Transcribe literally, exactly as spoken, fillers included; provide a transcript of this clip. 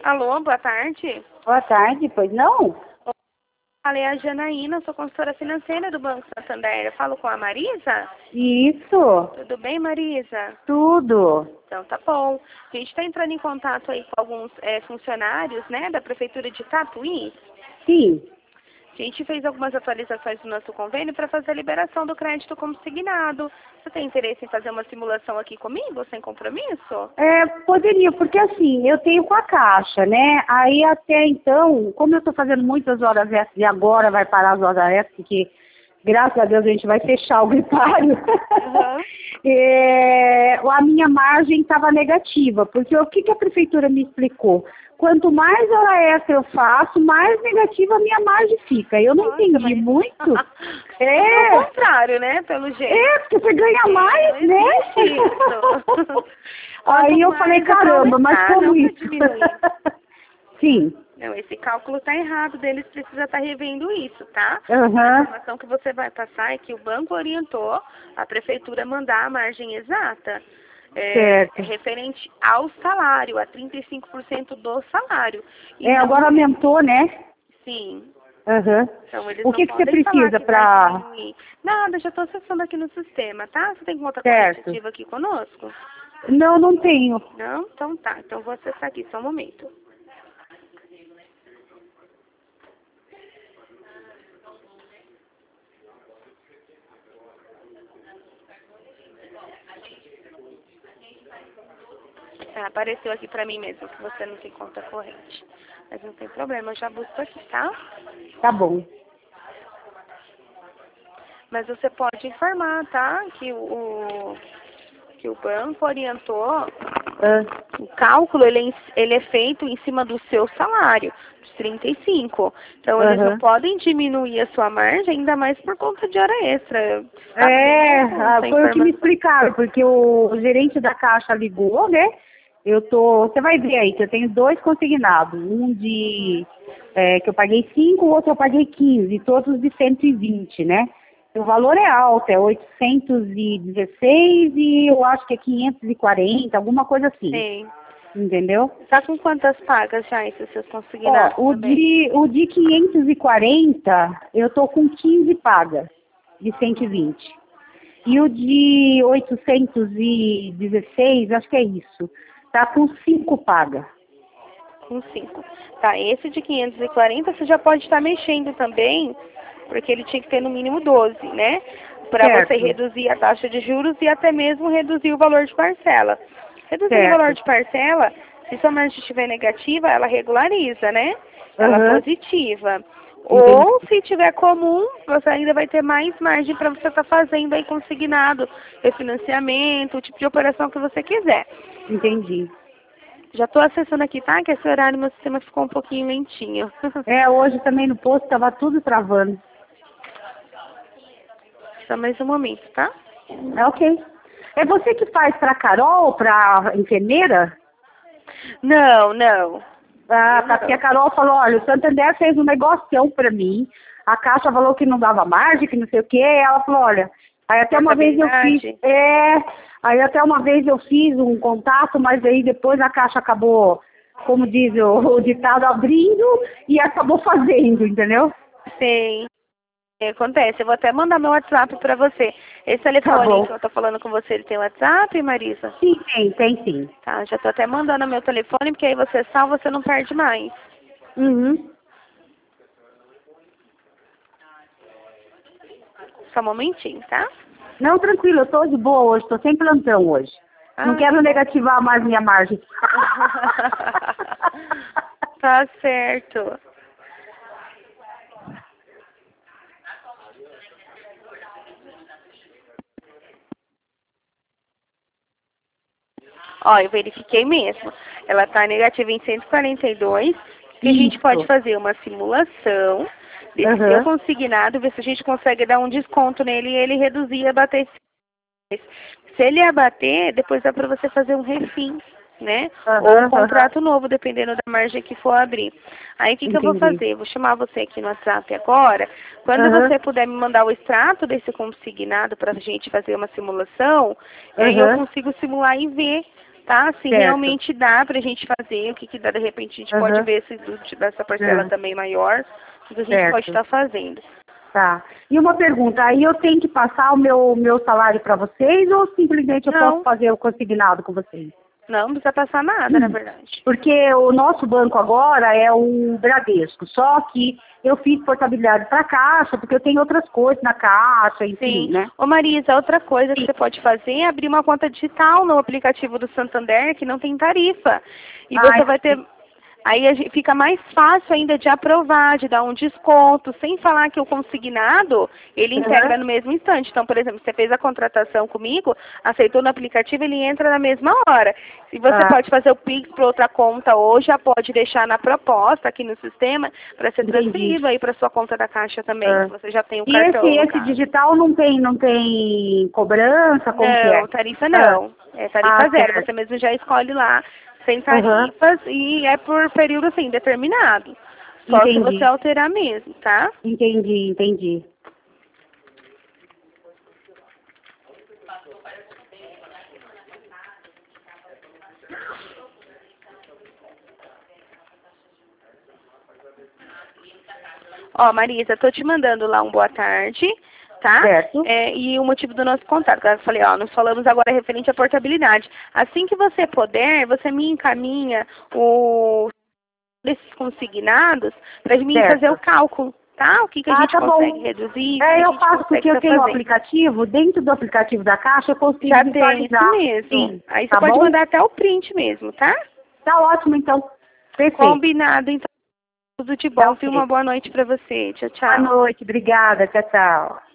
Alô, boa tarde. Boa tarde, pois não? Falei a Janaína, sou consultora financeira do Banco Santander. Eu falo com a Marisa? Isso, Tudo bem, Marisa? tudo. Então tá bom. A gente está entrando em contato aí com alguns é, funcionários, né, da Prefeitura de Tatuí. Sim. A gente fez algumas atualizações do nosso convênio para fazer a liberação do crédito como signado. Você tem interesse em fazer uma simulação aqui comigo, sem compromisso? É, poderia, porque assim, eu tenho com a Caixa, né? Aí até então, como eu estou fazendo muitas horas extras e agora vai parar as horas extras, porque graças a Deus a gente vai fechar o gripário, Uhum. é, a minha margem estava negativa, porque o que, que a Prefeitura me explicou? Quanto mais hora extra eu faço, mais negativa a minha margem fica. Eu não Nossa, entendi mas... muito. É É, o contrário, né, pelo jeito. é, porque você ganha mais, Não né? existe isso. Aí eu Quanto falei, mais é pra caramba, mas aumentar, como não pra isso? diminuir. Sim. Não, esse cálculo tá errado deles, precisa estar revendo isso, tá? A Aham. informação que você vai passar é que o banco orientou a prefeitura a mandar a margem exata. É, Certo. referente ao salário, a trinta e cinco por cento do salário. E É, não agora é. aumentou, né? Sim. Aham. Então eles O não que, que você podem falar precisa que vai pra... diminuir. Nada, já estou acessando aqui no sistema, tá? Você tem conta Certo. correlativa aqui conosco? Não, não tenho. Não? Então tá. Então vou acessar aqui, só um momento. Ah, apareceu aqui pra mim mesmo que você não tem conta corrente. Mas não tem problema, eu já busco aqui, tá? Tá bom. Mas você pode informar, tá? Que o, que o banco orientou, Ah, o cálculo ele, é em- ele é feito em cima do seu salário, dos trinta e cinco. Então eles não Aham. podem diminuir a sua margem, ainda mais por conta de hora extra. Está É, bem com ah, essa foi o que me informação. explicaram, porque o gerente da Caixa ligou, né? Eu tô, você vai ver aí que eu tenho dois consignados, um de é, que eu paguei cinco, o outro eu paguei quinze, todos de cento e vinte, né? O valor é alto, é oitocentos e dezesseis e eu acho que é quinhentos e quarenta, alguma coisa assim, Sim. entendeu? Tá com quantas pagas já esses seus Ó, consignados o também? de, o de quinhentos e quarenta, eu tô com quinze pagas de cento e vinte. E o de oitocentos e dezesseis, acho que é isso, tá com cinco pagas. Com cinco. Tá, esse de quinhentos e quarenta você já pode estar mexendo também, porque ele tinha que ter no mínimo doze, né? Para você Certo, reduzir a taxa de juros e até mesmo reduzir o valor de parcela. Reduzindo o valor certo. de parcela, se sua margem estiver negativa, ela regulariza, né? Ela é Aham, positiva. entendi, Ou, se tiver comum, você ainda vai ter mais margem para você estar fazendo aí consignado, refinanciamento, o tipo de operação que você quiser. entendi. Já estou acessando aqui, tá? Que esse horário meu sistema ficou um pouquinho lentinho. É, hoje também no posto tava tudo travando. Só mais um momento, tá? É ok. É você que faz pra Carol, pra enfermeira? Não, não. Ah, Eu tá, porque a não. Carol falou, olha, o Santander fez um negocião pra mim, a Caixa falou que não dava margem, que não sei o quê, ela falou, olha, aí até uma vez eu fiz, Portabilidade? é, aí até uma vez eu fiz um contato, mas aí depois a Caixa acabou, como diz o, o ditado, abrindo e acabou fazendo, entendeu? Sei. Acontece. Eu vou até mandar meu WhatsApp pra você. Esse Tá telefone aí bom. que eu tô falando com você, ele tem WhatsApp, Marisa? Sim, tem, tem sim. Tá, já tô até mandando meu telefone, porque aí você salva, você não perde mais. Uhum. Só um momentinho, tá? Não, tranquilo, eu tô de boa hoje, tô sem plantão hoje. Não Ah, quero tá bom. negativar mais minha margem. Tá certo. Ó, eu verifiquei mesmo. Ela tá negativa em cento e quarenta e dois. Que a gente pode Isso. fazer uma simulação desse seu Aham. consignado, ver se a gente consegue dar um desconto nele e ele reduzir e abater esse. Se ele abater, depois dá para você fazer um refim, né? Ou um Aham, aham. contrato novo, dependendo da margem que for abrir. Aí o que, que eu vou Entendi. fazer? Vou chamar você aqui no WhatsApp agora. Quando Aham. você puder me mandar o extrato desse consignado para a gente fazer uma simulação, aí eu Aham. consigo simular e ver, tá? Se Certo. realmente dá pra gente fazer, o que que dá, de repente a gente Uhum. pode ver se do- dessa parcela Uhum. também maior, o que a gente Certo. pode estar fazendo. Tá. E uma pergunta, aí eu tenho que passar o meu, meu salário para vocês ou simplesmente eu Não. posso fazer o consignado com vocês? Não, não precisa passar nada, na verdade. Porque o nosso banco agora é o Bradesco, só que eu fiz portabilidade para a Caixa, porque eu tenho outras coisas na Caixa, enfim, Sim. né? Ô Marisa, outra coisa que você pode fazer é abrir uma conta digital no aplicativo do Santander, que não tem tarifa. E Ah, você vai ter... Aí a gente, fica mais fácil ainda de aprovar, de dar um desconto, sem falar que o consignado, ele Uhum. integra no mesmo instante. Então, por exemplo, você fez a contratação comigo, aceitou no aplicativo, ele entra na mesma hora. Se você Ah. pode fazer o Pix para outra conta hoje, já pode deixar na proposta aqui no sistema para ser Entendi. transferido aí para sua conta da Caixa também, Ah. se você já tem o E cartão, esse, no esse caso. digital não tem, não tem cobrança, como que é? Não, tarifa não. É tarifa Ah, zero. certo. Você mesmo já escolhe lá, sem tarifas, e é por período assim, determinado. Só se Entendi. você alterar mesmo, tá? Entendi, entendi. Ó, Marisa, tô te mandando lá um boa tarde, tá? Certo. É, e o motivo do nosso contato. Eu falei, ó, nós falamos agora referente à portabilidade. Assim que você puder, você me encaminha o desses consignados para mim Certo. fazer o cálculo, tá? O que, que a Ah, gente tá consegue bom. reduzir, o que É, a eu gente faço consegue porque eu tá tenho o fazendo. aplicativo, dentro do aplicativo da Caixa eu consigo Já tem isso visualizar. mesmo. Sim, Aí você tá pode bom? mandar até o print mesmo, tá? Tá ótimo, então. Perfeito. Combinado, então. Tudo de Tá bom. ok. Uma boa noite pra você. Tchau, tchau. Boa noite, obrigada, tchau, tchau.